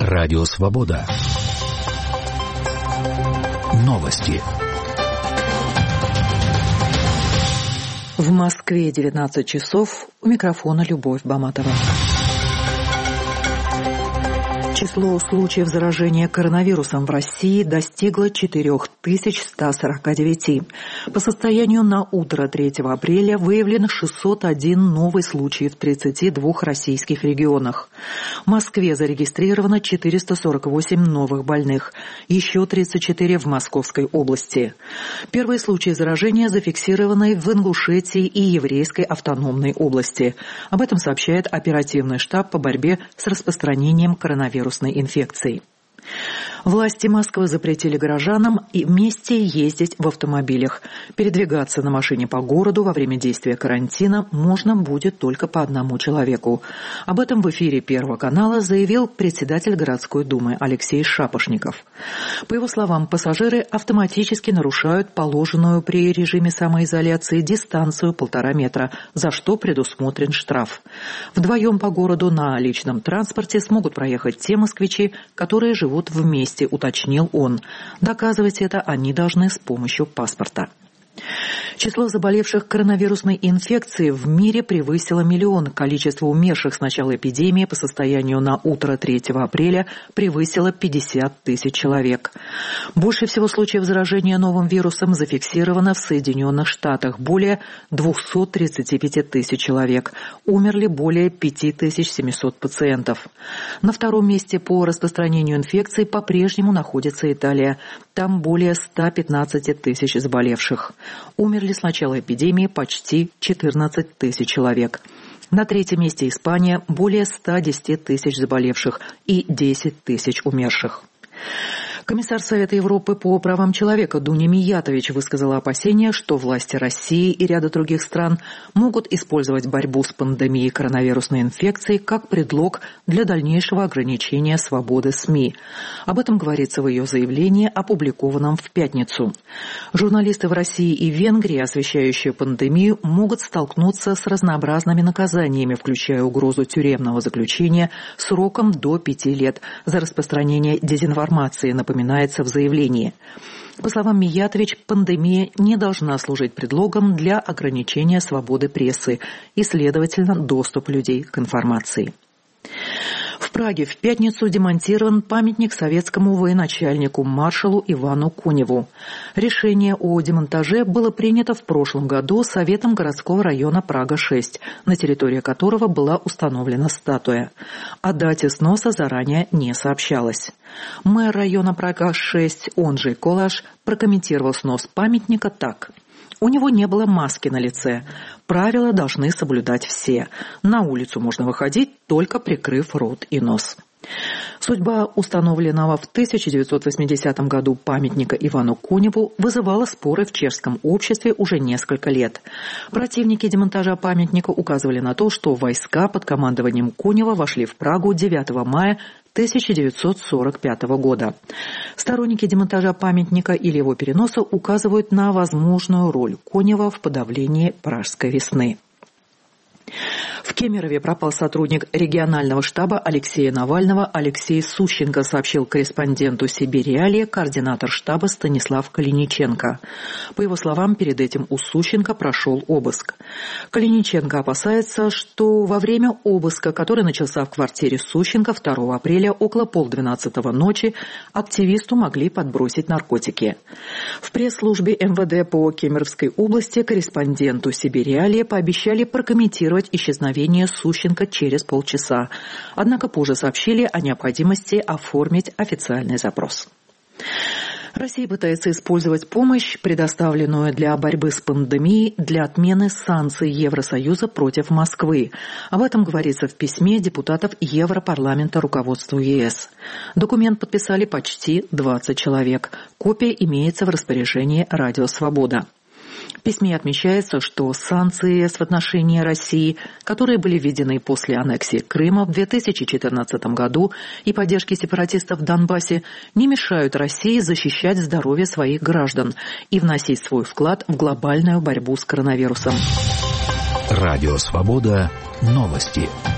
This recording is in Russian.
Радио Свобода. Новости. В Москве 19 часов. У микрофона Любовь Баматова. Число случаев заражения коронавирусом в России достигло 4149. По состоянию на утро 3 апреля выявлено 601 новый случай в 32 российских регионах. В Москве зарегистрировано 448 новых больных, еще 34 в Московской области. Первые случаи заражения зафиксированы в Ингушетии и Еврейской автономной области. Об этом сообщает оперативный штаб по борьбе с распространением коронавирусной инфекции. Власти Москвы запретили горожанам и вместе ездить в автомобилях. Передвигаться на машине по городу во время действия карантина можно будет только по одному человеку. Об этом в эфире Первого канала заявил председатель городской думы Алексей Шапошников. По его словам, пассажиры автоматически нарушают положенную при режиме самоизоляции дистанцию 1,5 метра, за что предусмотрен штраф. Вдвоем по городу на личном транспорте смогут проехать те москвичи, которые живут вместе, уточнил он. Доказывать это они должны с помощью паспорта. Число заболевших коронавирусной инфекцией в мире превысило 1 миллион. Количество умерших с начала эпидемии по состоянию на утро 3 апреля превысило 50 тысяч человек. Больше всего случаев заражения новым вирусом зафиксировано в Соединенных Штатах. Более 235 тысяч человек. Умерли более 5700 пациентов. На втором месте по распространению инфекции по-прежнему находится Италия. Там более 115 тысяч заболевших. Умерли с начала эпидемии почти 14 тысяч человек. На третьем месте Испания, более 110 тысяч заболевших и 10 тысяч умерших. Комиссар Совета Европы по правам человека Дуня Миятович высказала опасения, что власти России и ряда других стран могут использовать борьбу с пандемией коронавирусной инфекции как предлог для дальнейшего ограничения свободы СМИ. Об этом говорится в ее заявлении, опубликованном в пятницу. Журналисты в России и Венгрии, освещающие пандемию, могут столкнуться с разнообразными наказаниями, включая угрозу тюремного заключения сроком до 5 лет за распространение дезинформации, напоминается в заявлении. По словам Миятович, пандемия не должна служить предлогом для ограничения свободы прессы и, следовательно, доступа людей к информации. В Праге в пятницу демонтирован памятник советскому военачальнику маршалу Ивану Коневу. Решение о демонтаже было принято в прошлом году Советом городского района Прага-6, на территории которого была установлена статуя. О дате сноса заранее не сообщалось. Мэр района Прага-6, Онджей Колаш, прокомментировал снос памятника так. У него не было маски на лице. Правила должны соблюдать все. На улицу можно выходить, только прикрыв рот и нос. Судьба установленного в 1980 году памятника Ивану Коневу вызывала споры в чешском обществе уже несколько лет. Противники демонтажа памятника указывали на то, что войска под командованием Конева вошли в Прагу 9 мая 1945 года. Сторонники демонтажа памятника или его переноса указывают на возможную роль Конева в подавлении Пражской весны. В Кемерове пропал сотрудник регионального штаба Алексея Навального Алексей Сущенко, сообщил корреспонденту «Сибирь-Реалии» координатор штаба Станислав Калиниченко. По его словам, перед этим у Сущенко прошел обыск. Калиниченко опасается, что во время обыска, который начался в квартире Сущенко 2 апреля около 11:30 ночи, активисту могли подбросить наркотики. В пресс-службе МВД по Кемеровской области корреспонденту «Сибирь-Реалии» пообещали прокомментировать исчезновение Сущенко через полчаса. Однако позже сообщили о необходимости оформить официальный запрос. Россия пытается использовать помощь, предоставленную для борьбы с пандемией, для отмены санкций Евросоюза против Москвы. Об этом говорится в письме депутатов Европарламента руководству ЕС. Документ подписали почти 20 человек. Копия имеется в распоряжении «Радио Свобода». В письме отмечается, что санкции ЕС в отношении России, которые были введены после аннексии Крыма в 2014 году и поддержки сепаратистов в Донбассе, не мешают России защищать здоровье своих граждан и вносить свой вклад в глобальную борьбу с коронавирусом. Радио Свобода. Новости.